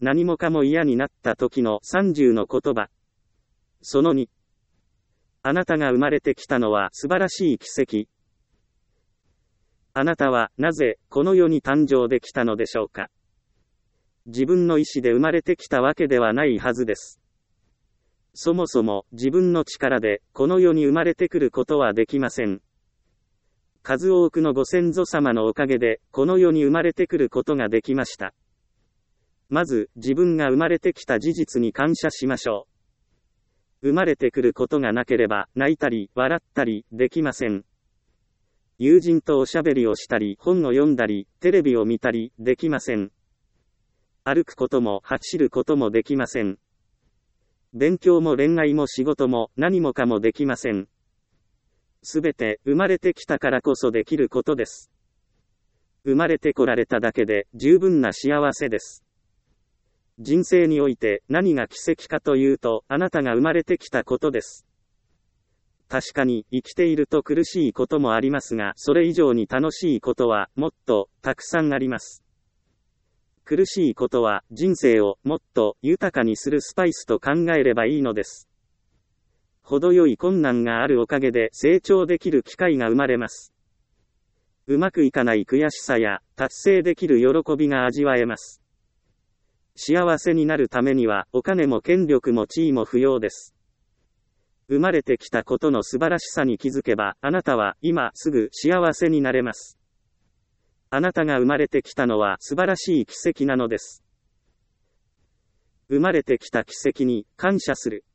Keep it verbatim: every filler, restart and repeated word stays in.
何もかも嫌になった時のさんじゅうの言葉。そのに。あなたが生まれてきたのは素晴らしい奇跡。あなたはなぜこの世に誕生できたのでしょうか。自分の意思で生まれてきたわけではないはずです。そもそも自分の力でこの世に生まれてくることはできません。数多くのご先祖様のおかげでこの世に生まれてくることができました。まず自分が生まれてきた事実に感謝しましょう。生まれてくることがなければ泣いたり笑ったりできません。友人とおしゃべりをしたり本を読んだりテレビを見たりできません。歩くことも走ることもできません。勉強も恋愛も仕事も何もかもできません。すべて生まれてきたからこそできることです。生まれてこられただけで十分な幸せです。人生において何が奇跡かというと、あなたが生まれてきたことです。確かに生きていると苦しいこともありますが、それ以上に楽しいことはもっとたくさんあります。苦しいことは人生をもっと豊かにするスパイスと考えればいいのです。程よい困難があるおかげで成長できる機会が生まれます。うまくいかない悔しさや達成できる喜びが味わえます。幸せになるためにはお金も権力も地位も不要です。生まれてきたことの素晴らしさに気づけば、あなたは今すぐ幸せになれます。あなたが生まれてきたのは素晴らしい奇跡なのです。生まれてきた奇跡に感謝する。